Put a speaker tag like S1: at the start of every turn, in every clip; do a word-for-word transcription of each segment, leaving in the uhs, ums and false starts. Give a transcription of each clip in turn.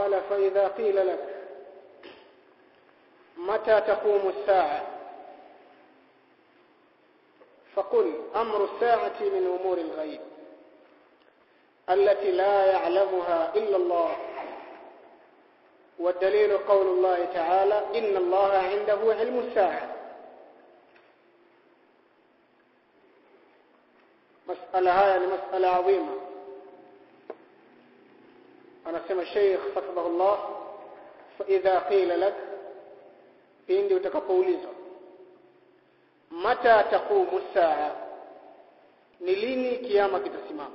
S1: قال فإذا قيل لك متى تقوم الساعة فقل أمر الساعة من أمور الغيب التي لا يعلمها إلا الله والدليل قول الله تعالى إن الله عنده علم الساعة. مسألة هاي مسألة عظيمة. أنا سمع الشيخ حفظه الله فإذا قيل لك pindi utakapoulizwa mata taqumu saa, ni lini kiyama kitasimama.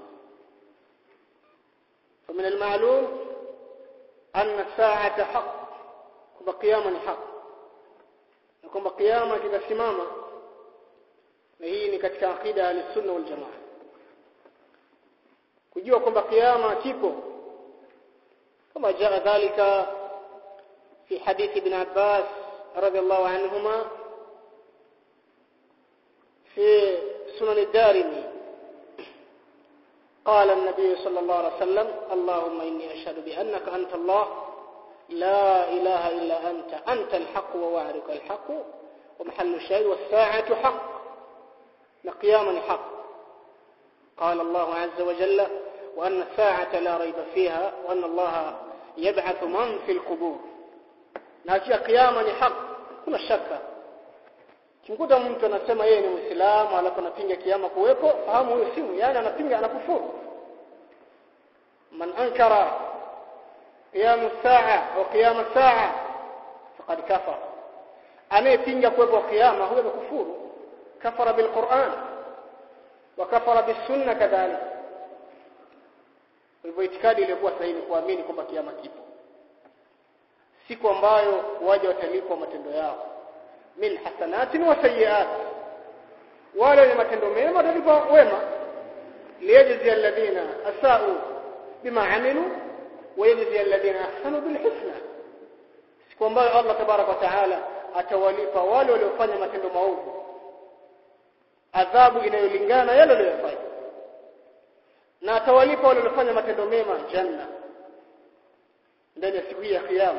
S1: فمن المعلوم أن الساعة حق، kwamba kiyama ni haki, na kwamba kiyama kitasimama, na hii ni katika akida ya Ahlusunna wal Jamaa. Kujua kwamba kiyama kipo kama jaa dhalika fi hadithi ibn Abbas رضي الله عنهما في سنن الدارمي قال النبي صلى الله عليه وسلم اللهم إني أشهد بأنك أنت الله لا إله إلا أنت أنت الحق ووعدك الحق ومحل الشيء والساعة حق قياما حق. قال الله عز وجل وأن الساعة لا ريب فيها وأن الله يبعث من في القبور. na kia kiyama ni haki, kuna shaka. Kimkuta mtu anasema yeye ni Muislamu alafu anapinga kiyama kuwepo, fahamu huyo si, yani anapinga, anakufuru. Man ankara qiyam as-saa au qiyam as-saa faqad kafara, anayepinga kuwepo kiyama huyo amekufuru, kafara bil Qur'an wa kafara bis sunnah kadhalika. Hivyo itikadi ilikuwa sahihi kuamini kwamba kiyama kipo, siku ambayo waje watalipwa matendo yao, min hasanatin wa sayyi'at, wale wenye matendo mema watalipwa wema, liyajzi alladhina asa'u bima amilu wa yajzi alladhina ahsanu bil husna. Siku ambayo Allah tabarak wa taala atawalipa wale waliofanya matendo maovu adhabu inayolingana yale waliyofanya, na atawalipa wale waliofanya matendo mema janna ndani ya siku ya kiyama.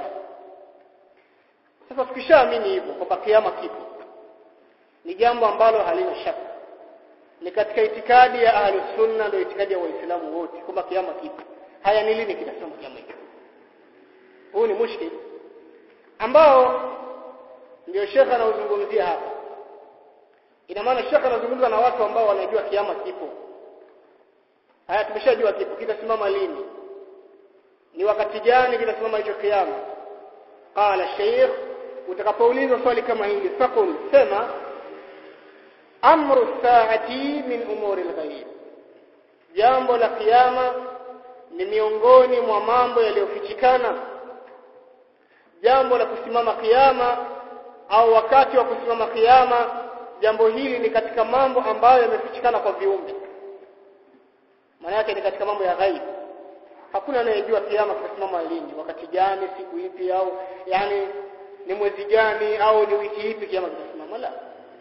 S1: Sasa tukishaamini hivyo kwamba kiyama kipo, ni jambo ambalo halina shaka, ni katika itikadi ya Ahlus Sunna, ndio itikadi ya Waislamu wote kwamba kiyama kipo. Haya, ni lini kitasema kiyama kipo? Huu ni mushkil ambao ndio Sheikh anauzungumzia hapa. Ina maana Sheikh anazungumza na watu ambao wanajua kiyama kipo. Haya, tumeshajua kipo, kitasimama lini, ni wakati gani kitasimama hicho kiyama. Qala Sheikh, utakapoulizwa swali kama hili faqul, sema amru saati min umuri al-ghaib, jambo la kiyama ni miongoni mwa mambo yaliyofichikana. Jambo la kusimama kiyama au wakati wa kusimama kiyama, jambo hili ni katika mambo ambayo yamefichikana kwa viumbe, maana yake ni katika mambo ya ghaib. Hakuna anayejua kiyama kitasimama lini, wakati gani, siku ipi, au yani ni mwezi gani au ni wiki ipi kiyama kitasimama. La,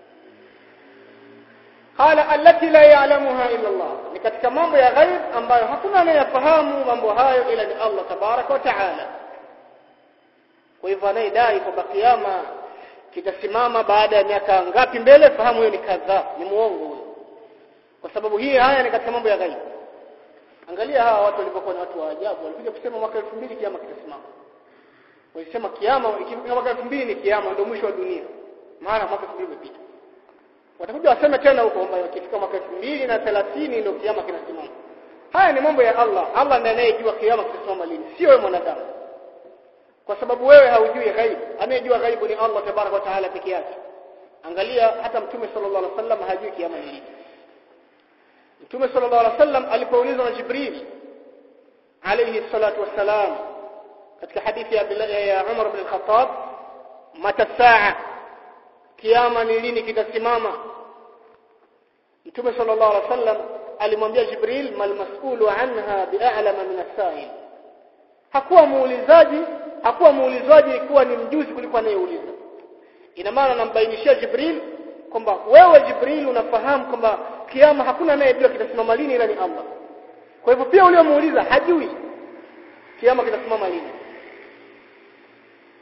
S1: qala allati la ya'lamuha illa Allah, ni katika mambo ya ghaib ambayo hakuna anayefahamu mambo hayo ila ni Allah tabaraka wa taala. Kwa hivyo anayedai kwamba kiyama kitasimama baada ya miaka ngapi mbele, fahamu hiyo ni kadhaa, ni muongo huyo, kwa sababu hii haya ni katika mambo ya ghaib. Angalia hawa watu walipokuwa ni watu wa ajabu, walikuja kusema mwaka elfu mbili kiyama kitasimama. Walisema kiyama ikifika mwaka elfu mbili ni kiyama, ndio mwisho wa dunia, maana mwaka elfu mbili umepita. Watakuja waseme tena huko kwamba ikifika mwaka elfu mbili na thelathini ndio kiyama kinasimama. Haya ni mambo ya Allah. Allah ndiye anayejua kiyama kitasimama lini, sio wewe mwanadamu, kwa sababu wewe haujui ghaib. Anayejua ghaibu ni Allah tabaraka wa taala pekee yake. Angalia hata Mtume sallallahu alaihi wasallam hajui kiyama ni lini. Mtume sallallahu alaihi wasallam alipoulizwa na Jibril alayhi salatu wassalam katika hadithi ya Abdullah ya Umar ibn al-Khattab, mata saa, kiyama ni lini kitasimama, Mtume sallallahu alaihi wasallam alimwambia Jibril, mal mas'ulu anha bi'alama min as-sa'il. Hakuwa muulizaji, hakuwa muulizwaji kuwa ni mjuzi kuliko anayeuliza. Ina maana anambainishia Jibril kwamba wewe Jibril unafahamu kwamba kiyama hakuna anayejua kitasimama lini ila ni Allah. Kwa hivyo pia uliomuuliza hajui kiyama kitasimama lini.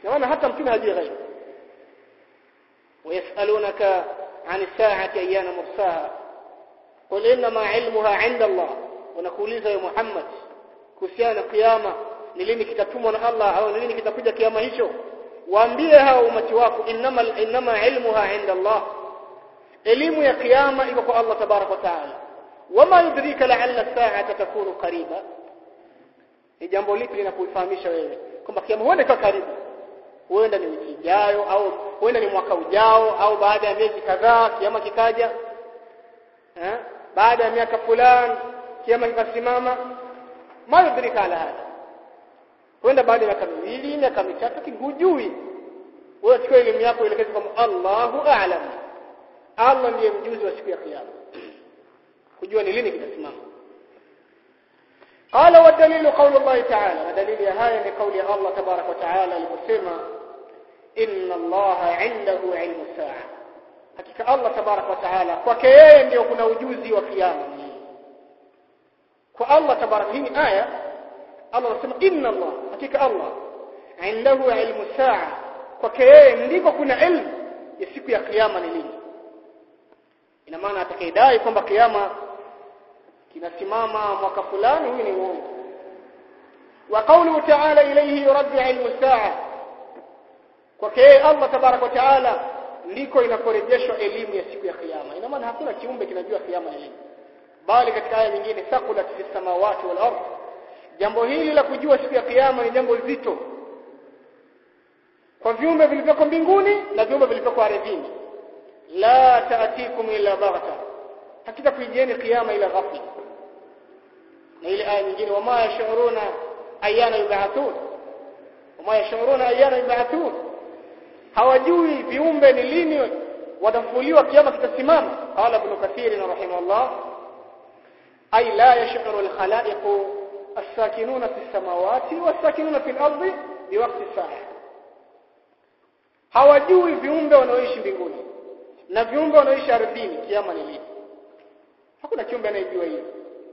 S1: maana hata mtume hajui ghaib. ويسألونك عن الساعة أيان مرساها قل إنما علمها عند الله. ونقوليza ya Muhammad kuhusiana kiyama ni lini kitatumwa na Allah au ni lini kitakuja kiyama hicho, waambie hao umati wako inama inama ilmuha inda Allah, elimu ya kiyama iko kwa Allah tabarak wa taala. Wama yudrika la'alla as-sa'ata takunu qariba, ni jambo lipi linakufahamisha wewe kwamba kiyama huenda iko karibu? Huenda ni wiki ijayo au huenda ni mwaka ujao au baada ya miezi kadhaa kiyama kikaja, eh baada ya miaka fulani kiyama kikasimama. Ma yudrika ala hada, huenda baada ya miaka miwili miaka mitatu, hujui. Wewe chukua elimu yako elekeza kwa Allahu a'lam. Allah ndiye mjuzi wa siku ya kiyama, kujua ni lini kitasimama. قال والدليل قول الله تعالى, دليل ya haya ni kauli ya Allah tabarak wa taala aliposema inna Allah indahu ilmu saa, hakika Allah tabarak wa taala kwake yeye ndio kuna ujuzi wa kiyama. Kwa Allah tabarak, hii aya Allah anasema inna Allah, hakika Allah indahu ilmu saa, kwake yeye ndiko kuna ilmu ya siku ya kiyama ni lini. Ina maana atakayedai kwamba kiyama kinasimama mwaka fulani, huyu ni uongo. Wa qawluhu ta'ala ilayhi yuraddu ilmu saa, kwake Allah tabarak wa taala ndiko inakorejeshwa elimu ya siku ya kiyama. Ina maana hakuna kiumbe kinajua kiyama ni lini, bali katika aya nyingine saqulat fis samawati wal ardh, jambo hili la kujua siku ya kiyama ni jambo zito kwa viumbe vilivyoko mbinguni na viumbe vilivyoko ardhini. La ta'tikum illa baghta, hakika kuijieni kiyama ila ghafla. Na ile aya nyingine wama yashuruna ayana yub'athun, wama yashuruna ayana yub'athun, hawajui viumbe ni lini watafufuliwa kiyama kitasimama. Qala ibn Kathir rahimahullah ay la yashuru al-khalaiq as-sakinuna fi as-samawati was-sakinuna fi al-ardi biwaqti as-sa'a, hawajui viumbe wanaoishi mbinguni na viumbe wanaoishi ardhini kiyama ni lini. Hakuna kiumbe anayejua hilo.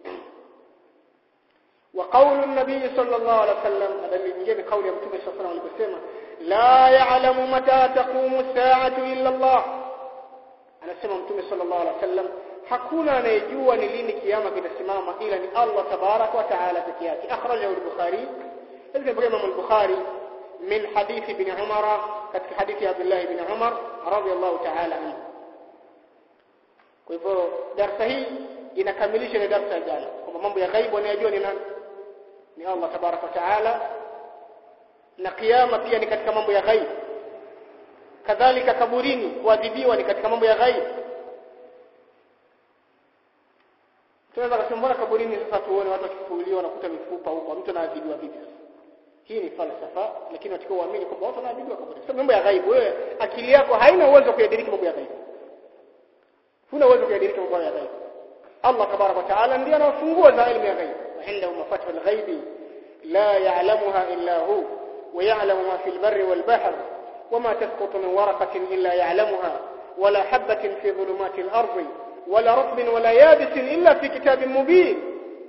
S1: Wa qawlu an-nabiy sallallahu alayhi wasallam, adali nyingine kauli ya Mtume sallallahu alayhi wasallam aliposema la ya'lamu mata taqumu as-sa'atu illa Allah, anasema Mtume sallallahu alayhi wasallam hakuna anayejua ni lini kiyama kitasimama ila ni Allah tabarak wa taala pekee yake. Akhrajahu al-Bukhari, ibn Imam al-Bukhari min hadith ibn Umar, katika hadithi ya Abdullah ibn Umar radiyallahu ta'ala anhu. Kwa hivyo darasa hii inakamilisha ile darasa ya jana kwamba mambo ya ghaibu anayojua ni nani? Ni Allah tabarak wa taala, na kiyama pia ni katika mambo ya ghaibu. Kadhalika kaburini kuadhibiwa ni katika mambo ya ghaibu. Tunaweza kusema kaburini sasa tuone watu wakifufuliwa na kuta mifupa huko, mtu anaadhibiwa vipi? Hii ni falsafa, lakini watakiwa waamini kwamba watu wanaadhibiwa kaburini. Sasa mambo ya ghaibu, wewe akili yako haina uwezo kuyadiriki mambo ya ghaibu. Huna uwezo kuyadiriki mambo ya ghaibu. Allah tabarak wa taala ndiye anafungua za elimu ya ghaibu. Indahu mafatihul ghaibi la ya'lamuha illa hu wa ya'lamu ma fil barri wal bahr wama tasqutu min waraqatin illa ya'lamuha wala habatin fi dhulumatil ardi wala ratbin wala yabisin illa fi kitabin mubin.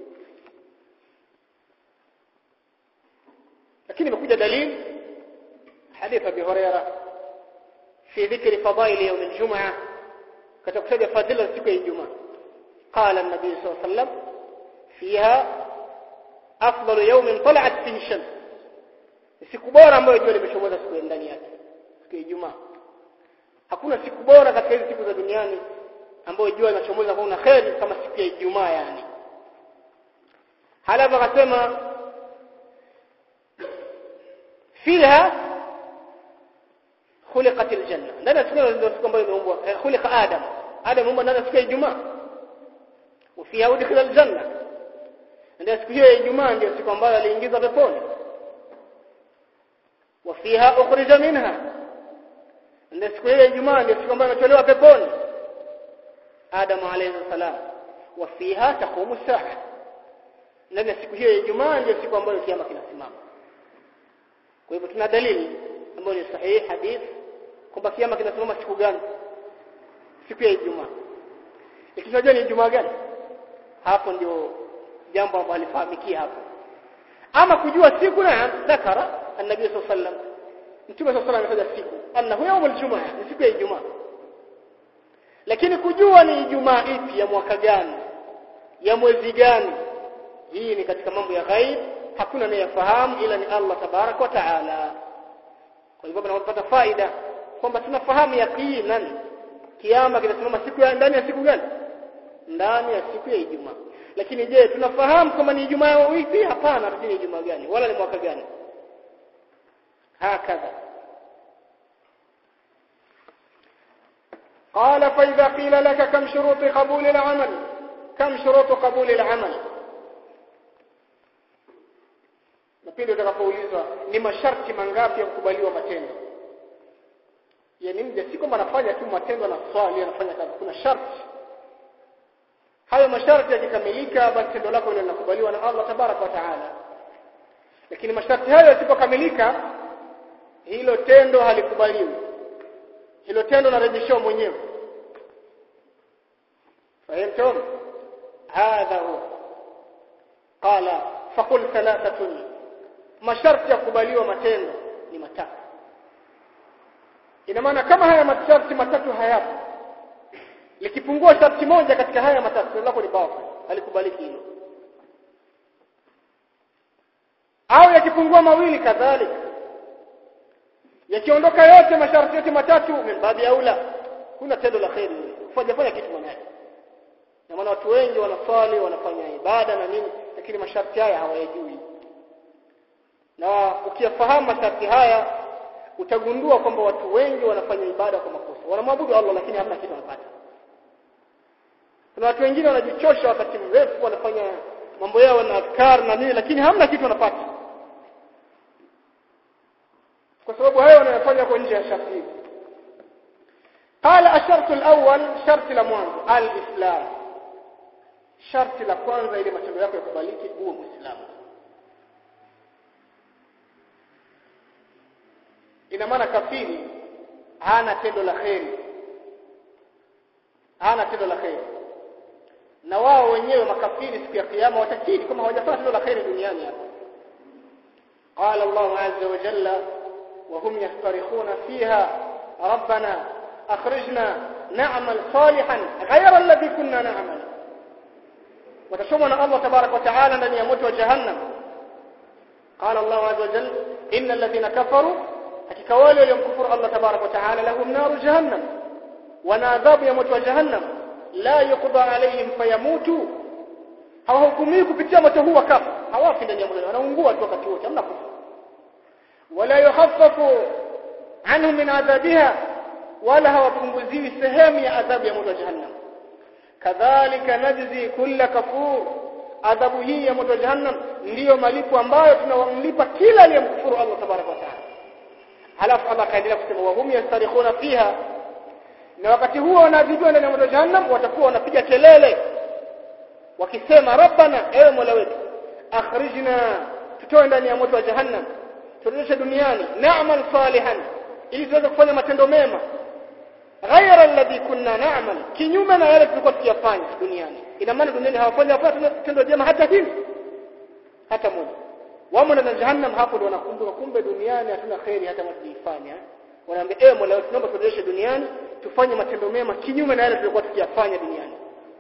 S1: lakini imekuja dalili hadith Abi Hurairah fi dhikri fadail yawm al-jum'ah, katika kutaja fadhila siku ya Ijumaa. Qala an-nabi sallallahu alayhi wasallam fiha afdalu yawmin tala'at fihi ash-shams, siku bora ambayo jua limechomoza siku ya ndani yake, siku ya Ijumaa. Hakuna siku bora katika hizo siku za duniani ambayo jua linachomoza kwa una khairi kama siku ya Ijumaa. Yani halafu akasema fiha khuliqat al-janna, ndani ya siku ambayo imeumbwa khuliqa Adam, Adam ameumbwa ndani ya siku ya Ijumaa. Wafiha udkhila al-janna, ndio siku hiyo ya Ijumaa ndio siku ambayo aliingizwa peponi. Wafiha ukhrija minha, ndio siku hiyo ya Ijumaa ndio siku ambayo ametolewa peponi Adam alayhi salam. Wafiha taqumu as-sa'a, ndio siku hiyo ya Ijumaa ndio siku ambayo kiyama kinasimama. Kwa hivyo tuna dalili ambayo ni sahihi hadith kwamba kiyama kinasimama siku gani? Siku ya Ijumaa. Ikijua ni Ijumaa gani, hapo ndio jambo ambalo halifahamiki hapo. Ama kujua siku na dhakara an-nabii sallallahu alayhi wasallam, Mtume sallallahu alayhi wasallam ametaja siku annahu yawmul jumaa, ni siku ya Ijumaa. Lakini kujua ni Ijumaa ipi, ya mwaka gani, ya mwezi gani, hii ni katika mambo ya ghaib, hakuna anayefahamu ila ni Allah tabarak wa taala. Kwa hivyo tunapata faida kwamba tunafahamu yaqinan kiyama kitasimama siku ya ndani ya siku gani? Ndani ya siku ya Ijumaa. Lakini je, tunafahamu kama ni Ijumaa ipi? Hapana, hatujui Ijumaa gani wala ni mwaka gani. Hakadha. قال فإذا قيل لك كم شروط قبول العمل كم شروط قبول العمل napindi utakapoulizwa ni masharti mangapi ya kukubaliwa matendo. Yaani mje si kwamba anafanya tu matendo na swali anafanya kazi, kuna sharti. Hayo masharti yakikamilika basi tendo lako lile linakubaliwa na Allah tabaraka wa taala. Lakini masharti hayo yasipokamilika hilo tendo halikubaliwi. Hilo tendo narejeshwa mwenyewe. Fahamtum? Hadha huwa. Qala faqul thalathatun. Masharti ya kukubaliwa matendo ni matatu. Ina maana kama haya masharti matatu hayapo, likipungua sharti moja katika haya matatu tendo lako ni batil, halikubaliki hilo. Au yakipungua mawili kadhalika, yakiondoka yote masharti yote matatu mbabi aula, kuna tendo la khairi kufanya fanya kitu manani. Na maana watu wengi wanaswali wanafanya ibada na nini, lakini masharti haya hawayajui. Na ukiyafahamu masharti haya utagundua kwamba watu wengi wanafanya ibada kwa makosa. Wanamwabudu Allah lakini hamna kitu wanapata. Kuna watu wengine wanajichosha wakati mrefu wanafanya mambo yao na adhkar na nini, lakini hamna kitu wanapata. Kwa sababu hayo wanayofanya kwa nje ya sharti hizi. Qala ashartu alawwal, sharti la mwanzo alislam. Sharti la kwanza ili matendo yako yakubaliki uwe Muislamu. Ina maana kafiri hana tendo la khairi. Hana tendo la khairi. Na wao wenyewe makafiri siku ya kiyama watakiri kama hawajafanya tendo la khairi duniani hapa. Qala Allah azza wa jalla وهم يسترخون فيها ربنا أخرجنا نعمل صالحا غير الذي كنا نعمل. وتشمنا الله تبارك وتعالى لن يموت جهنم. قال الله عز وجل إن الذين كفروا حكوالوا يوم كفر الله تبارك وتعالى لهم نار جهنم ونعذاب يموت جهنم لا يقضى عليهم فيموتوا. hawahukumiwi kupitia moto huu kafa, hawafi ndani ya moto, wanaungua tu wakati wote, hamna kufa. wala yukhaffafu anhum min adhabiha, wala hawapunguziwi sehemu ya adhabu ya moto wa jahannam. Kadhalika najzi kulla kafur, adhabu hii ya moto wa jahannam ndiyo malipo ambayo tunawamlipa kila aliyemkufuru Allah tabaraka wa taala. Halafu Allah kaendelea kusema wa hum yastarikhuna fiha, na wakati huo wanadhibwa ndani ya moto wa jahannam watakuwa wanapiga kelele wakisema rabbana, ewe Mola wetu, akhrijna, tutoe ndani ya moto wa jahannam, turudishe duniani, na'mal salihan, ili tuweze kufanya matendo mema, ghayra alladhi kunna na'mal, kinyume na yale tulikuwa tukiyafanya duniani. Ina maana duniani hawafanya hafanya tendo jema hata hili hata moja. Wamo na jahannam, hapo ndio wanakumbuka kumbe duniani hatuna khairi hata mtujifanya. Wanaambia ewe Mola wetu, tunaomba turudishe duniani tufanye matendo mema kinyume na yale tulikuwa tukiyafanya duniani.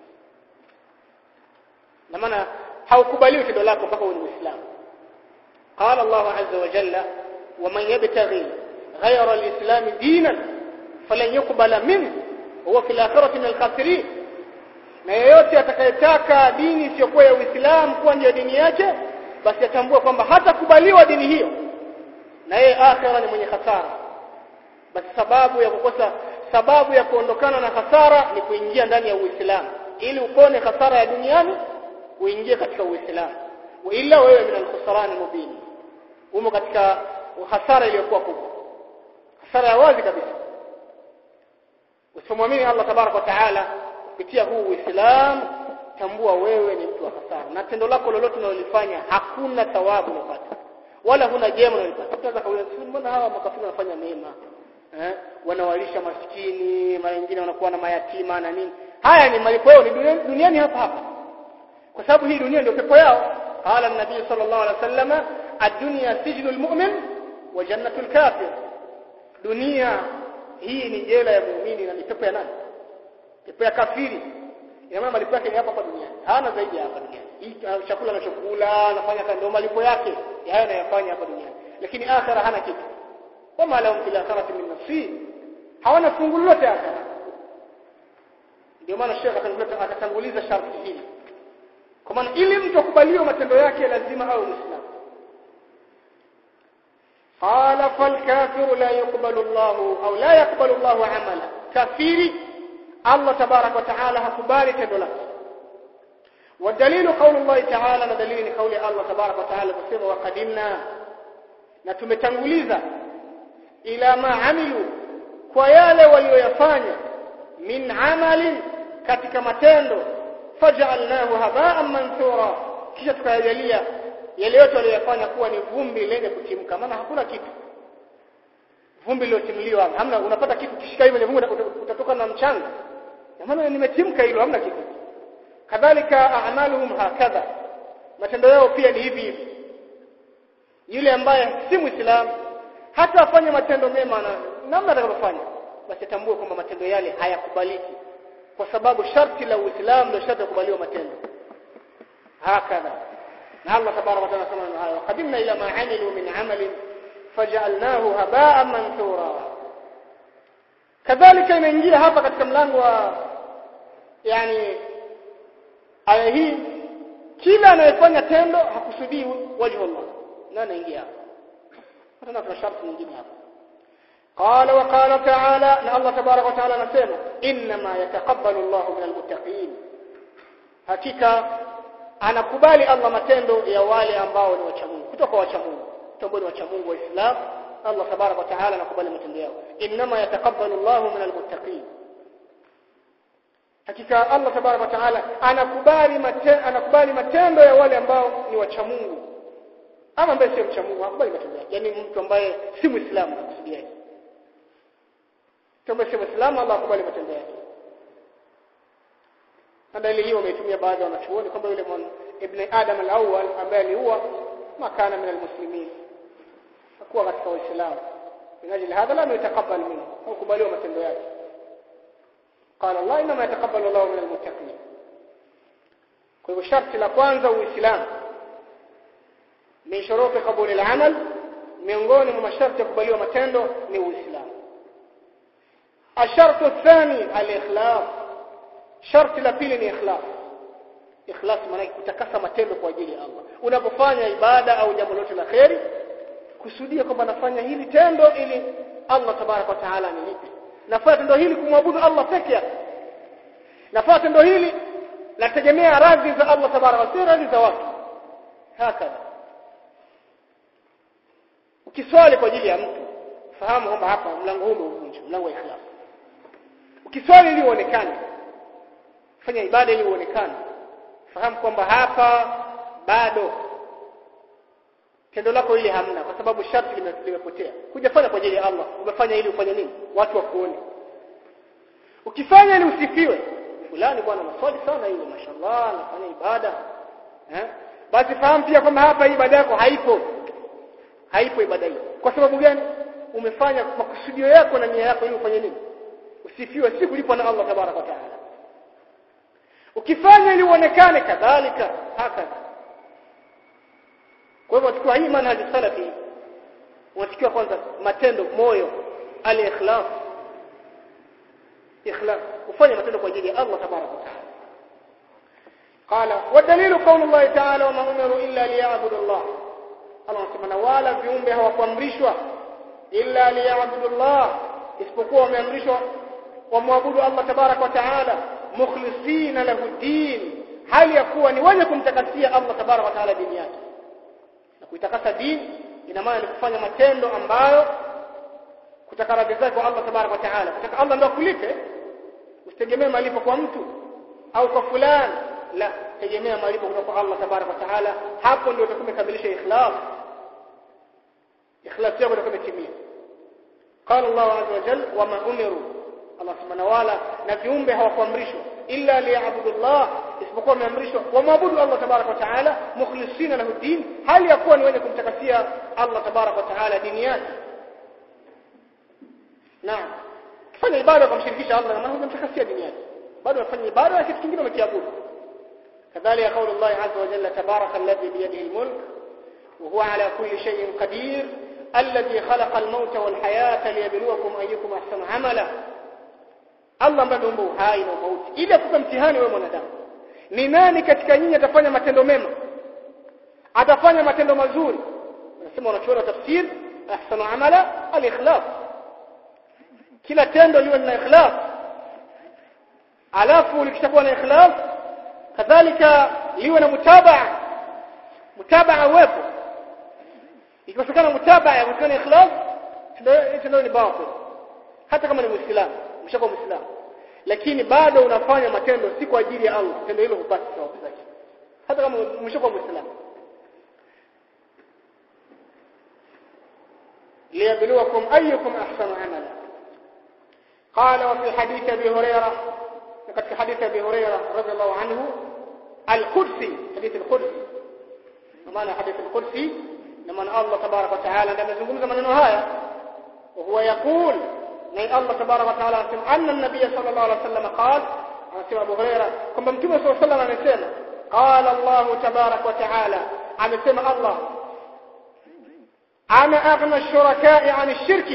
S1: Na maana haukubaliwi tendo lako mpaka uwe Muislamu. قال الله عز وجل ومن يبتغي غير الإسلام دينا فلن يقبل منه وهو في الآخرة من الخاسرين. na yeyote atakayetaka dini isiyokuwa ya Uislamu kuwa ndio dini yake, basi atambue kwamba hatakubaliwa dini hiyo na yeye akhera ni mwenye hasara. Basi sababu ya kukosa sababu ya kuondokana na hasara ni kuingia ndani ya Uislamu, ili upone hasara ya duniani uingie katika Uislamu. Wa illa wewe min al-khusran mubin, umo katika hasara iliyokuwa kubwa, hasara ya wazi kabisa. Usimwamini Allah tabaraka wa taala kupitia huu Uislamu, tambua wewe ni mtu wa hasara, na tendo lako lolote unalofanya hakuna thawabu unapata wala huna jema unalipata. Utaanza kuuliza mbona hawa makafiri wanafanya mema, eh wanawalisha maskini, mara nyingine wanakuwa na mayatima na nini. Haya ni malipo yao ni duniani, duniani hapa hapa, kwa sababu hii dunia ndio pepo yao. قال النبي صلى الله عليه وسلم الدنيا سجن المؤمن وجنة الكافر. dunia hii ni jela ya muumini na ni pepo ya nani? Pepo ya kafiri. Ina maana malipo yake ni hapa hapa duniani. Hana zaidi hapa duniani. Hii chakula anachokula, anafanya kando malipo yake, ya hayo anayofanya hapa duniani. Lakini akhera hana kitu. Wama lahum fil akhirati min nasib. Hawana fungu lolote akhera. Ndio maana Sheikh akatanguliza sharti hili. Kwa maana ili mtu akubaliwe matendo yake lazima awe Muislamu. Qala fal kafiru la yuqbalu Allahu au la yaqbalu Allahu amala. Kafiri Allah tabarak wa taala hakubali tendo lake. Wadalilu qawlu Allah taala, na dalili ni kauli Allah tabarak wa taala kusema wa qadimna, na tumetanguliza ila ma amilu, kwa yale walioyafanya, min amalin, katika matendo, faj'alnahu haba'an manthura, kisha tukayajalia yale yote waliyofanya kuwa ni vumbi lenye kutimka. Maana hakuna kitu vumbi lilotimliwa, hamna. Unapata kitu kishika hivi vumbi utatoka na mchanga, maana nimetimka hilo, hamna kitu. Kadhalika a'maluhum hakadha, matendo yao pia ni hivi hivi. Yule ambaye si Muislamu hata afanye matendo mema na namna atakayofanya, basi tambue kwamba matendo yale hayakubaliki, kwa sababu sharti la Uislamu ndio sharti kubaliwa matendo. Hakadha na Allah tabaraka wa taala anasema hayo, qadimna ila ma amilu min amalin faj'alnahu haba'an manthura. Kadhalika inaingia hapa katika mlango wa yani aya hii, kila anayefanya tendo hakusudii wajhu Allah, na anaingia hapa. Hata kuna sharti nyingine hapa. Qala wa qala ta'ala, na Allah tabaraka wa taala anasema inma yataqabbalu Allahu minal muttaqin, hakika anakubali Allah matendo ya wale ambao ni wacha Mungu, kutoka wacha Mungu, ambao ni wacha Mungu Waislamu. Allah tabaraka wa taala anakubali matendo yao. Inma yataqabbalu Allahu minal muttaqin, hakika Allah tabaraka wa taala anakubali matendo, anakubali matendo ya wale ambao ni wacha Mungu. Ama ambaye si mcha Mungu hakubali matendo yake, yani mtu ambaye si Muislamu anakusudia hivi. Kama si Muislamu Allah hakubali matendo yake. Na dalili hiyo wametumia baadhi ya wanachuoni kwamba yule ibn Adam al-awwal ambaye aliua makana min al-muslimin, hakuwa katika Uislamu. Minajili hadha la yataqabbal minhu, hakubaliwa matendo yake. Qala Allah inma yataqabbalu Allahu min al-muttaqin. Kwa hivyo sharti la kwanza Uislamu, min shuruti qabuli al-amal, miongoni mwa masharti ya kubaliwa matendo ni Uislamu. Ashartu athani al-ikhlas, sharti la pili ni ikhlas. Ikhlas maana kutakasa matendo kwa ajili ya Allah. Unapofanya ibada au jambo lolote la khairi, kusudia kwamba nafanya hili tendo ili Allah tabaraka wa taala anilipe. Nafanya tendo hili kumwabudu Allah peke yake. Nafanya tendo hili nategemea radhi za Allah tabaraka wa taala, radhi za watu. Hakika ukiswali kwa ajili ya mtu, fahamu kwamba hapa mlango huu umevunjwa, mlango wa ikhlas. Ukiswali ili uonekane, fanya ibada ili uonekane, fahamu kwamba hapa bado tendo lako ile hamna, kwa sababu sharti limepotea. Hujafanya kwa ajili ya Allah, umefanya ili ufanye nini? Watu wakuone. Ukifanya ili usifiwe, fulani bwana maswali sana yule, mashallah anafanya ibada, eh, basi fahamu pia kwamba hapa ibada yako haipo. Haipo ibada hiyo. Kwa sababu gani? Umefanya makusudio yako na nia yako ili ufanye nini? Usifiwe, si kulipwa na Allah tabaraka wa taala. Ukifanya ili uonekane, kadhalika haka. Kwa hivyo tukua hii manhaji salafi, unatakiwa kwanza matendo, moyo, al-ikhlas. Ikhlas, ufanye matendo kwa ajili ya Allah tabaraka wa taala. Qala wa dalilu qawlu Allah ta'ala wa ma umiru illa liya'budu Allah. Allah anasema wala viumbe hawakuamrishwa illa liya'budu Allah, isipokuwa wameamrishwa wamwabudu Allah tabaraka wa taala mukhlisina lahu din, hali ya kuwa ni wenye kumtakasia Allah tabaraka wa taala dini yake. Na kuitakasa dini ina maana ni kufanya matendo ambayo kutaka radhi zake kwa Allah tabaraka wa taala. Kutaka Allah ndio akulipe, usitegemee malipo kwa mtu au kwa fulani, la, tegemea malipo kutoka kwa Allah tabaraka wa taala. Hapo ndio utakumekamilisha ikhlas. Ikhlas yako itakumetimia. Qala Allah azza wa jalla wa ma umiru, Allah subhanahu wa ta'ala, na viumbe hawakuamrishwa illa liya'budu Allah, isipokuwa wameamrishwa wamwabudu Allah tabaraka wa taala mukhlisina lahu din, hali ya kuwa ni wenye kumtakasia Allah tabaraka wa taala dini yake. naam kufanya ibada kumshirikisha Allah na maana hujamtakasia duniani bado unafanya ibada na kitu kingine umekiabudu kadhalika kauli Allah azza wa jalla tabaraka alladhi bi yadihi almulk wa huwa ala kulli shay'in qadir alladhi khalaqa almauta wal hayata liyabluwakum ayyukum ahsanu amala Allah ambaye ndio uhai na mauti ili akupe mtihani wewe mwanadamu ni nani katika nyinyi atafanya matendo mema atafanya matendo mazuri nasema wanachuona tafsir ahsanu amala al-ikhlas kila tendo liwe na ikhlas alafu likishakuwa na ikhlas kadhalika liwe na mutabaa mutabaa uwepo ikikosekana mutabaa ikikosekana ikhlas ndio ni batil hata kama ni muislamu mshakuwa muislamu lakini bado unafanya matendo si kwa ajili ya Allah tendo hilo hupati thawabu zake hata kama mshakuwa muislamu liyabluwakum ayyukum ahsanu amala قال وفي حديث ابي هريره لقد في حديث ابي هريره رضي الله عنه القدسي حديث القدسي ومعنى حديث القدسي لما الله تبارك وتعالى عندما يزungumza maneno haya وهو يقول ان الله تبارك وتعالى ان النبي صلى الله عليه وسلم قال anasema Abu Huraira kwamba Mtume صلى الله عليه وسلم amesema قال الله تبارك وتعالى amesema Allah ana aghna ash-shuraka'i 'an ash-shirki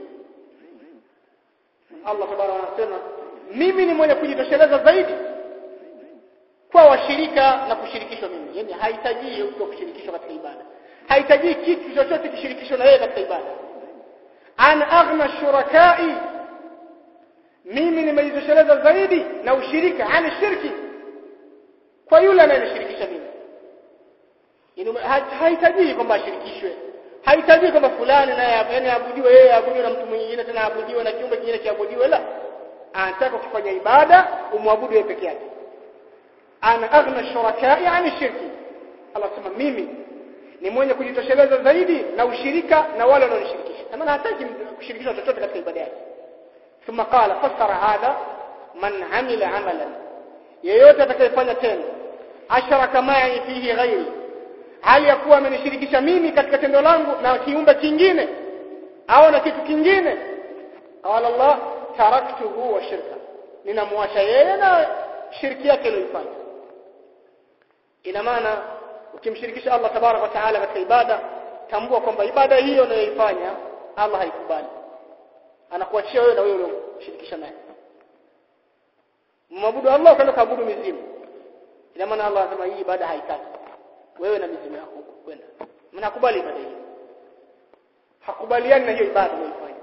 S1: Allah tabaraka anasema mimi ni mwenye kujitosheleza zaidi kwa washirika na kushirikishwa mimi yani hahitaji mtu kushirikishwa katika ibada hahitaji kitu chochote kishirikishwe na yeye katika ibada ana aghna shuraka'i mimi nimejitosheleza zaidi na ushirika ani shirki kwa yule anayeshirikisha mimi yani hahitaji kwamba ashirikishwe hahitaji kwamba fulani naye yani abudiwe yeye abudiwe na mtu mwingine tena abudiwe na kiumbe kingine kiabudiwe la anataka kufanya ibada umwabudu yeye peke yake ana aghna shuraka'i ani shirki Allah sema mimi ni mwenye kujitosheleza zaidi na ushirika na wale wanaonishirikisha maana hataki kushirikishwa chochote katika ibada yake thumma qala fassara hadha man amila amalan yeyote atakayefanya tendo asharaka ma'i fihi ghairi hali ya kuwa amenishirikisha mimi katika tendo langu na kiumbe kingine au na kitu kingine qala Allah taraktuhu wa shirka ninamwacha yeye na shirki yake aliyofanya ina maana ukimshirikisha Allah tabarak wa taala katika ibada tambua kwamba ibada hiyo unayoifanya Allah haikubali anakuachia wewe na wewe ulioshirikisha naye mwabudu Allah kana kuabudu mizimu ina maana Allah anasema hii ibada haitaki wewe na mizimu yako kwenda mnakubali ibada hiyo hakubaliani na hiyo ibada unayoifanya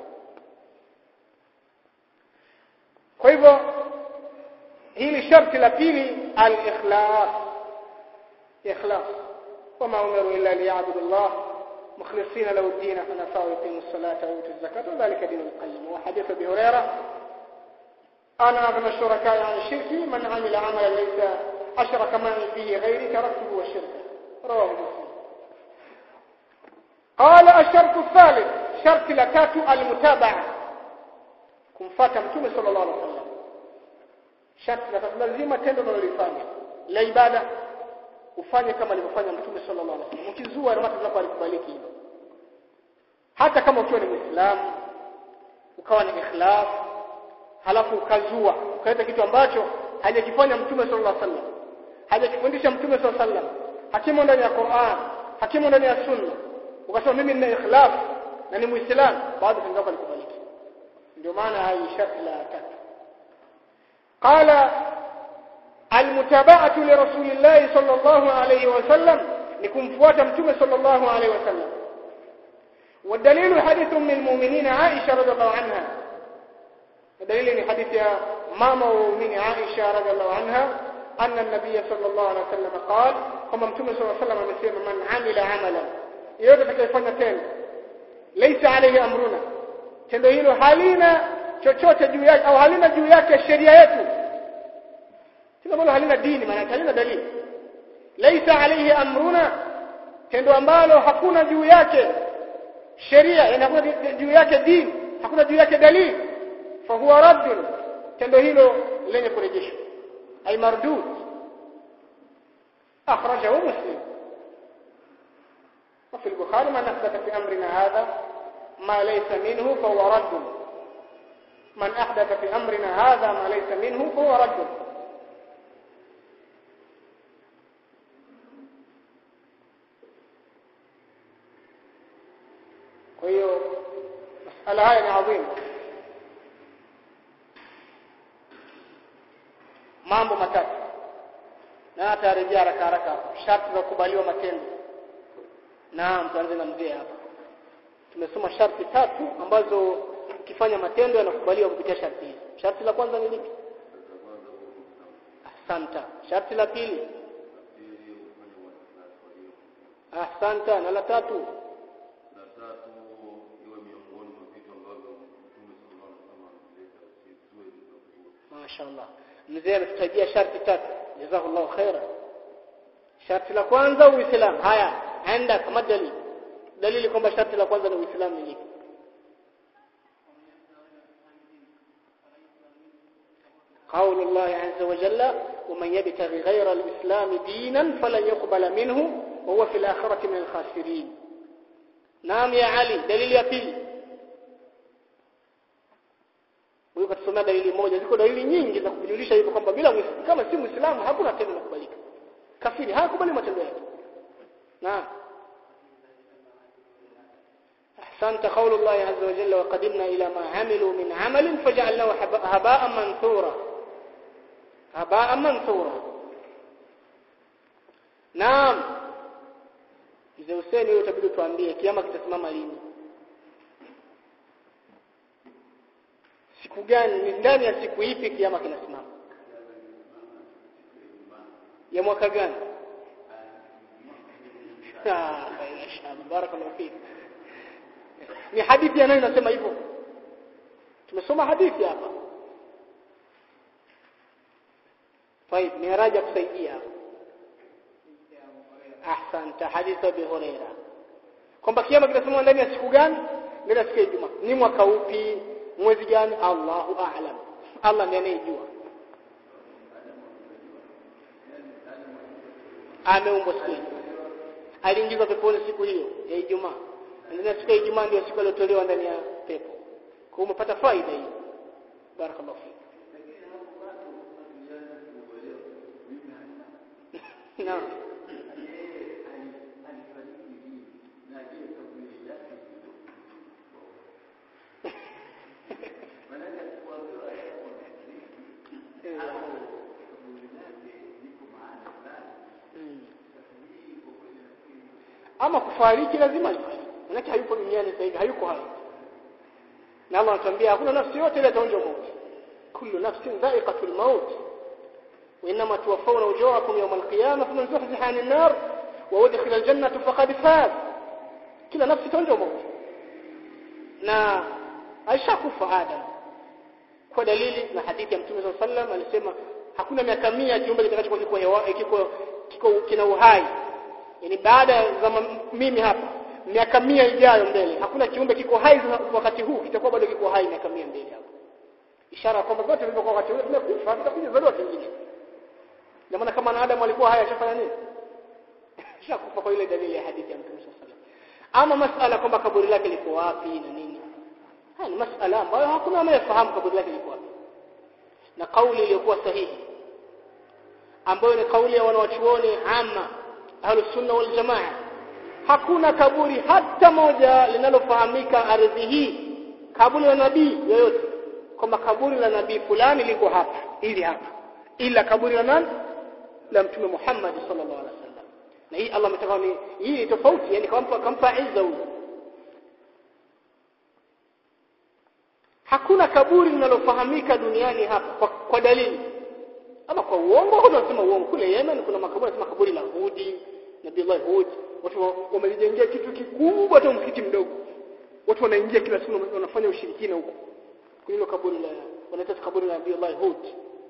S1: kwa hivyo hili sharti la pili al-ikhlas ikhlas wama umiru illa liya'budu Allah mukhlisina lahu ad-din hunafa wa yuqimu as-salata wa yutu az-zakata wa dhalika dinul qayyim wa hadith Abi Hurairah ana aghna ash-shuraka'i 'an ash-shirki man 'amila 'amalan laysa ashraka ma'i fihi ghayri taraktuhu wa shirka rawahu Muslim qala ash-shart ath-thalith shart la tatu al-mutaba'a kumfuata mtume sallallahu alaihi wasallam sharti la lazima tendo unalofanya la ibada ufanye kama alivyofanya mtume sallallahu alaihi wasallam ukizua na watu walikubaliki hilo hata kama ukiwa ni muislamu ukawa ni ikhlas halafu ukazua ukaleta kitu ambacho hajakifanya mtume sallallahu alaihi wasallam hajakifundisha mtume sallallahu alaihi wasallam hakimu ndani ya Qur'an hakimu ndani ya sunna ukasema mimi nina ikhlas na ni muislamu baadhi ndio walikubaliki ndio maana hii sharti la tatu قال المتابعه لرسول الله صلى الله عليه وسلم لكمفوات متوم صلى الله عليه وسلم والدليل حديث من المؤمنين عائشه رضي الله عنها الدليل حديث ماما ومؤمن عائشه رضي الله عنها ان النبي صلى الله عليه وسلم قال كما متوم صلى الله عليه وسلم amesema man amila amalan yote atakayefanya tendo laysa alayhi amruna tendo hilo halina chochote juu yake au halina juu yake sheria yetu sio bado halina dini maana halina dalili laisa alayhi amruna tendo ambalo hakuna juu yake sheria inakuwa juu yake dini hakuna juu yake dalili fa huwa radd tendo hilo lenye kurejeshwa ay mardud akhrajahu muslim وفي البخاري ما نثبت في امرنا هذا ما ليس منه فهو رد man ahdatha fi amrina hadha ma laysa minhu fahuwa radd. kwa hiyo masala haya ni adhimu. Mambo matatu na atarejea haraka haraka. Sharti za kubaliwa matendo. Naam, tuanze na mzee hapa. Tumesoma sharti tatu ambazo ukifanya matendo yanakubaliwa kupitia sharti hizi. Sharti la kwanza ni lipi? Ahsanta. Sharti la pili? Ahsanta. Na la tatu?
S2: La tatu iwe miongoni mwa vitu ambavyo Mtume sallallahu alaihi wasallam.
S1: Mashaallah. Mzee ametutajia sharti tatu. Jazakallahu khaira. Sharti la kwanza Uislamu. Haya, enda kama dalili. Dalili kwamba sharti la kwanza ni Uislamu ni lipi? قول الله عز وجل ومن يبتغي غير الإسلام دينا فلن يقبل منه وهو في الآخرة من الخاسرين. نعم يا علي. دليل ya pili. Wewe ukatusomea dalili moja. Ziko dalili nyingi za kujulisha hivyo kwamba bila Muislamu, kama si Muislamu hakuna tendo la kubalika. Kafiri hakubali matendo yake. Naam. أحسنت. قول الله عز وجل وقدمنا إلى ما عملوا من عمل فجعلناه هباء منثورا. هباء منثورا. نعم. إذا Hussein wewe utabidi tuambie kiyama kitasimama lini? Siku gani? Ni ndani ya siku ipi kiyama kinasimama? Ya mwaka gani? Ah, inshallah. Barakallahu fik. Ni hadithi ya nani inasema hivyo? Tumesoma hadithi hapa. طيب miraja kusaidia. Ahsanta. Hadithi ya Huraira. Kwamba kiyama kitasimama ndani ya siku gani? Ndani ya siku ya Ijumaa. Ni mwaka upi? Mwezi gani? Allahu a'lam. Allah ndiye anayejua. Ameumbwa siku hiyo. Aliingizwa peponi siku hiyo ya Ijumaa. Ndani siku ya Ijumaa ndio siku aliyotolewa ndani ya pepo. Kwa umepata faida hii. Barakallahu fik. Naam. Ama kufariki lazima ifariki. Manake hayupo duniani sasa hivi, hayuko hai. Na Allah anatuambia hakuna nafsi yote ile itaonja mauti. Kullu nafsin dha'iqatul maut. Wa inma tuwaffawna ujurakum yawm al-qiyamah faman zuhziha 'anil nar wa udkhila al-jannata faqad faz. Kila nafsi itaonja mauti. Na Aisha kufa Adam. Kwa dalili na hadithi ya Mtume sallallahu alaihi wasallam alisema hakuna miaka mia kiumbe kitakachokuwa kiko hewa kiko kiko kina uhai. Yaani baada ya mimi hapa miaka mia ijayo mbele hakuna kiumbe kiko hai wakati huu kitakuwa bado kiko hai miaka mia mbele hapo. Ishara kwamba zote zilizokuwa wakati ule tumekufa tutakuja zaliwa zingine. Na maana kama Adam alikuwa hai ashafanya nini? Ashakufa kwa ile dalili ya hadithi ya Mtume sallallahu alaihi wasallam. Ama masala kwamba kaburi lake liko wapi na nini? Haya ni masala ambayo hakuna anayefahamu kaburi lake liko wapi. Na kauli iliyokuwa sahihi ambayo ni kauli ya wanawachuoni amma Ahlus Sunna wal Jamaa, hakuna kaburi hata moja linalofahamika ardhi hii kaburi la nabii yoyote kama kaburi la nabii fulani liko hapa ili hapa, ila kaburi la nani? La Mtume Muhammad sallallahu alaihi wasallam. Na hii Allah ametaka ni hii tofauti, yani kampa kampa izza huyo. Hakuna kaburi linalofahamika duniani hapa kwa, kwa dalili ama kwa uongo. Kuna wanasema uongo kule Yemen kuna makaburi yanasema kaburi la Hudi, Nabii Allah Hud. Watu wamejengea kitu kikubwa hata msikiti mdogo. Watu wanaingia kila siku wanafanya ushirikina huko. Kuna hilo kaburi la wanaita kaburi la Nabii Allah Hud.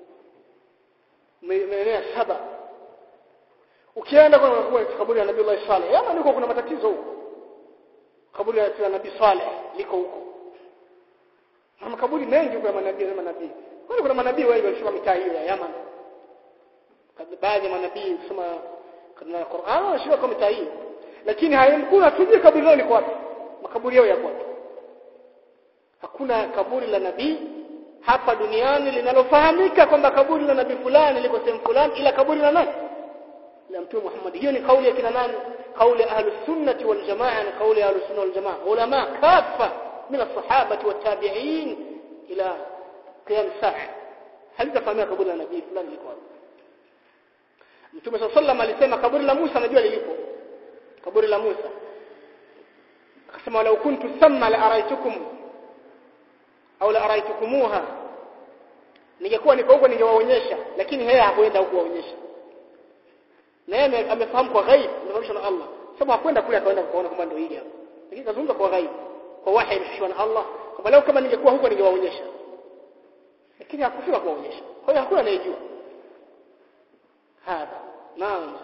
S1: Maeneo saba. Ukienda kwa kaburi la Nabii Allah Saleh, Yemen huko kuna matatizo huko. Kaburi la Nabii Saleh liko huko. Na makaburi mengi huko ya manabii na manabii. Kwani kuna manabii wengi walishika mitaa hiyo ya Yemen. Baadhi ya manabii kusoma katika Qur'an wanashika kwa mitaa hiyo. Lakini hayamkuna tujue kaburi lao liko wapi. Makaburi yao yako wapi? Hakuna kaburi la nabii hapa duniani linalofahamika kwamba kaburi la nabii fulani liko sehemu fulani, ila kaburi la nani? La Mtume Muhammad. Hiyo ni kauli ya kina nani? Kauli ahlus sunnah wal jamaa, ni kauli ahlus sunnah wal jamaa, ulama kafa min as-sahabati wat tabi'in ila qiyam as-sa'a. Halitafahamika kaburi la nabii fulani liko wapi. Mtume sallallahu alayhi wasallam alisema kaburi la Musa najua lilipo. Kaburi la Musa. Akasema law kuntu samma la araitukum au la araitukumuha, ningekuwa niko huko ningewaonyesha, lakini yeye hakwenda huko kuwaonyesha. Na yeye amefahamu kwa ghaib, ndio na Allah. Sababu hakwenda kule akaenda kuona kama ndio hili hapo. Lakini kazungumza kwa ghaib, kwa wahi imeshushwa na Allah. Kama leo kama ningekuwa huko ningewaonyesha. Lakini hakufika kuwaonyesha. Kwa hiyo hakuna anayejua. Hapa. Naam.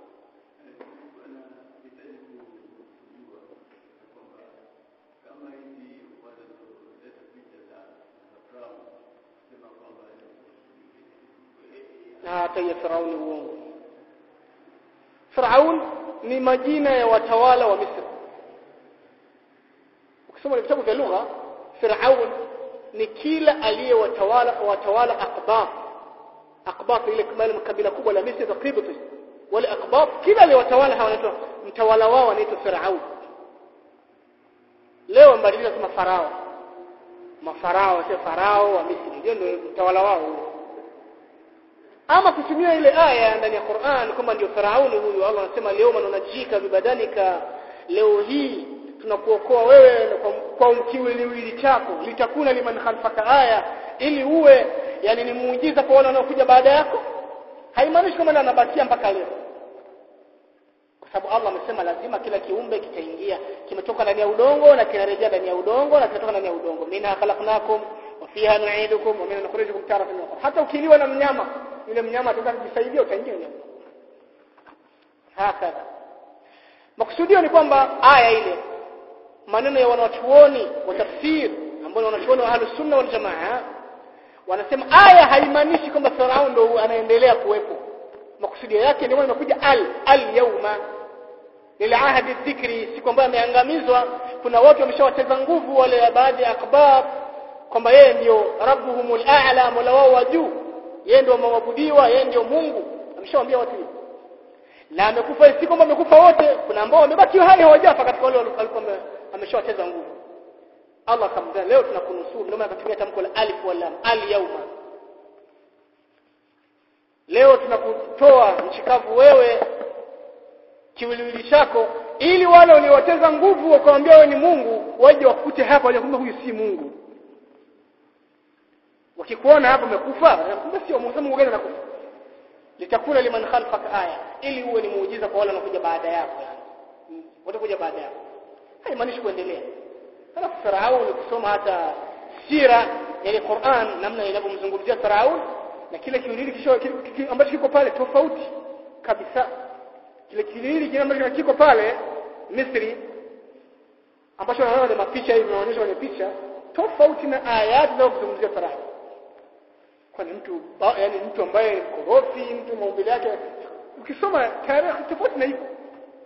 S1: Na hata ya Firauni uongo. Firaun ni majina ya watawala wa Misri. Ukisoma vitabu vya lugha, Firaun ni kila aliyewatawala watawala Aqbab. Aqbab ile kabila kubwa la Misri za Qibti. Wale Aqbab kila aliyewatawala hawa wanaitwa mtawala wao anaitwa Firaun. Leo mbadilika kama farao. Mafarao sio farao wa Misri, ndio ndio mtawala wao. Ama kutumia ile aya ndani ya Qur'an kama ndio Firauni huyu, Allah anasema leo manunajika bibadanika, leo hii tunakuokoa wewe kwa, kwa mkiwiliwili chako, litakuna liman khalfaka aya, ili uwe yani ni muujiza kwa wale wanaokuja baada yako. Haimaanishi kama anabakia mpaka leo, kwa sababu Allah amesema lazima kila kiumbe kitaingia, kimetoka ndani ya udongo na kinarejea ndani ya udongo na kinatoka ndani ya udongo. Minha khalaqnakum wa fiha nu'idukum wa minha nukhrijukum taratan ukhra. Hata ukiliwa na mnyama, yule mnyama atakayejisaidia utaingia ndani. Hakika maksudio ni kwamba aya ile, maneno ya wanachuoni wa tafsir ambao wanachuoni wa ahlus sunna wal jamaa wanasema aya haimaanishi kwamba Farao ndo anaendelea kuwepo. Maksudio yake ndio inakuja al al yawma lil ahdi dhikri, si kwamba ameangamizwa. Kuna watu wameshawateza nguvu wale baadhi ya Aqbab kwamba yeye ndio rabbuhumul a'la, mola wao wa juu, yeye ndio maabudiwa, yeye ndio Mungu. Ameshawaambia watu hivyo. Na amekufa, si kwamba amekufa wote, kuna ambao wamebaki hai hawajafa katika wale walikuwa ameshawateza nguvu. Allah akamwambia leo tunakunusuru, ndio maana akatumia tamko la alif wal lam, al yawma. Leo tunakutoa nchikavu wewe kiwiliwili chako, ili wale waliowateza nguvu wakamwambia wewe ni Mungu waje wakute hapa, waje kumbe huyu si Mungu. Wakikuona hapa umekufa, kumbe sio Mungu, Mungu gani anakufa. Litakuna liman khalfaka aya, ili uwe ni muujiza kwa wale wanaokuja baada yako, yani watakuja baada yako. Haimaanishi kuendelea. Halafu Firauni kusoma hata sira ya Qur'an namna inavyomzungumzia Firauni na kile kiwiliwili kisho ambacho kiko pale tofauti kabisa. Kile kiwiliwili kile ambacho kiko pale Misri ambacho wanaona mapicha hivi wanaonyesha kwenye picha tofauti na ayati za kuzungumzia Firauni. Kwani mtu yani mtu ambaye korofi, mtu maumbile yake ukisoma tarehe tofauti na hivyo.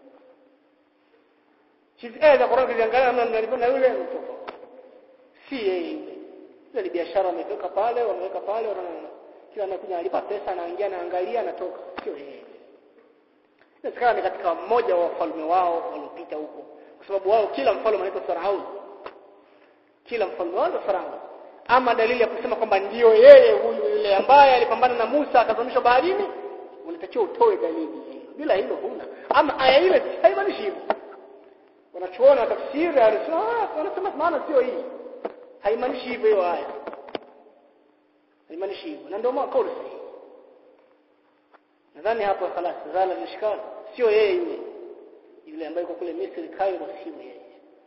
S1: Hizi aya za Qur'an ziliangalia namna mnalipona yule mtu. Si yeye yule. Ile ni biashara wameweka pale, wameweka pale, wanaona kila anakuja alipa pesa, anaingia anaangalia anatoka. Sio yeye. Inawezekana ni katika mmoja wa wafalme wao waliopita huko. Kwa sababu wao kila mfalme anaitwa Firauni. Kila mfalme wao ndo Firauni. Ama dalili ya kusema kwamba ndio yeye huyu yule ambaye alipambana na Musa akazamishwa baharini, unatakiwa utoe dalili hiyo. Bila hilo huna. Ama aya ile haimaanishi hivyo. Wanachuona tafsiri alisema wanasema maana sio hii. Haimaanishi hivyo hiyo aya. Haimaanishi hivyo. Na ndio maana kauli sahihi. Nadhani hapo خلاص zala nishikana. Sio yeye yule. Yule ambaye yuko kule Misri Cairo sio yeye.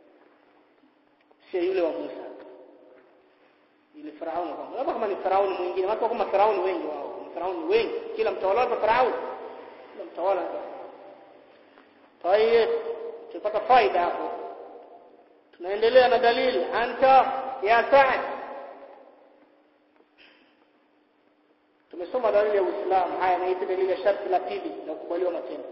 S1: Sio yule wa Musa. Yule Firauni kama. Labda kama ni Firauni mwingine, watu kama Firauni wengi wao. Firauni wengi. Kila mtawala wa Firauni. Kila mtawala. Tayeb. Tupata faida hapo. Tunaendelea na dalili anta ya Sa'd. Tumesoma dalili ya Uislamu. Haya na ipi dalili ya sharti la pili na kukubaliwa matendo.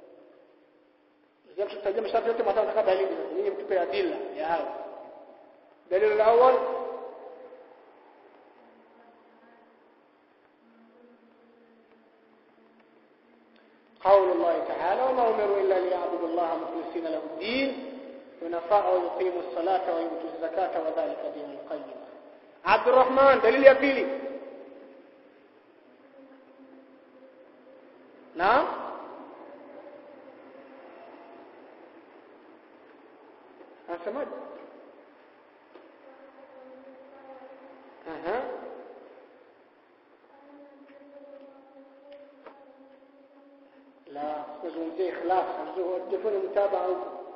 S1: Ndio tutajua masharti yote matano kama dalili. Ninyi mtupe adila ya hao. Dalili la awal قول الله تعالى وما أمروا إلا ليعبدوا الله مخلصين له الدين ونفاء ويقيموا الصلاة ويؤتوا الزكاة وذلك دين القيم. عبد الرحمن دليل ya pili. Naam? Asemaje? Aha. لا تزوجي إخلاص الجفون المتابعة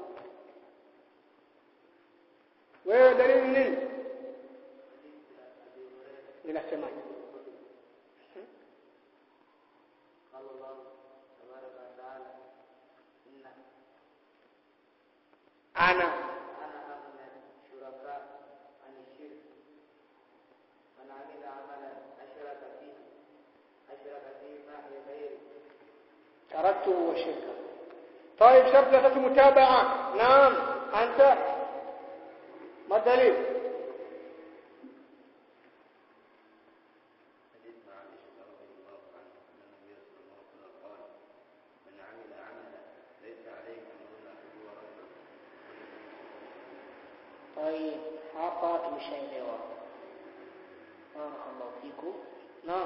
S1: ودليل منين من السماء
S3: قال الله تبارك وتعالى إن
S1: أنا
S3: أنا أغنى الشركاء عن الشرك من عمل عملا أشرك فيه أشرك فيه معي غيري
S1: تركته وشركه. طيب شرط ثلاثة متابعة. نعم أنت ما الدليل؟
S2: حديث مع عائشة رضي الله عنها أن النبي صلى الله عليه وسلم قال من عمل عملا ليس عليه أمرنا فهو رد.
S1: طيب hapa tumeshaelewa. Barakallahu fikum. Naam.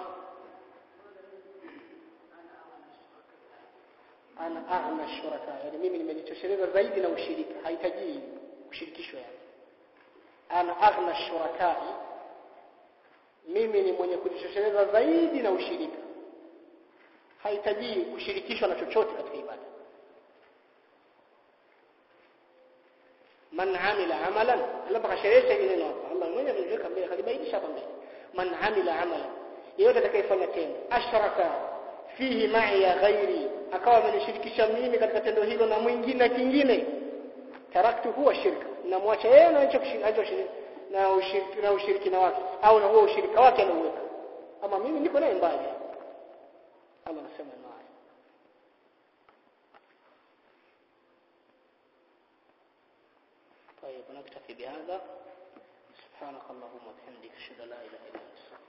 S1: Ana aghna shuraka, yani mimi nimejitosheleza zaidi na ushirika, hahitaji kushirikishwa yani. Ana aghna shuraka, mimi ni mwenye kujitosheleza zaidi na ushirika, hahitaji kushirikishwa na chochote katika ibada. Man amila amalan, Allah bakasherehesha hili neno hapa. Allah mwenyewe ameliweka mbele, kalibainisha hapa mbele. Man amila amalan, yeyote atakayefanya tendo ashraka fihi ma'i ya ghairi, akawa amenishirikisha mimi katika tendo hilo na mwingine kingine, taraktu huwa shirka, namwacha yeye na hicho hicho na ushiriki na ushirikina wake, au na huo ushirika wake anauweka, ama mimi niko naye mbali. Allah anasema naye طيب نكتفي بهذا. سبحانك اللهم وبحمدك اشهد ان لا اله الا انت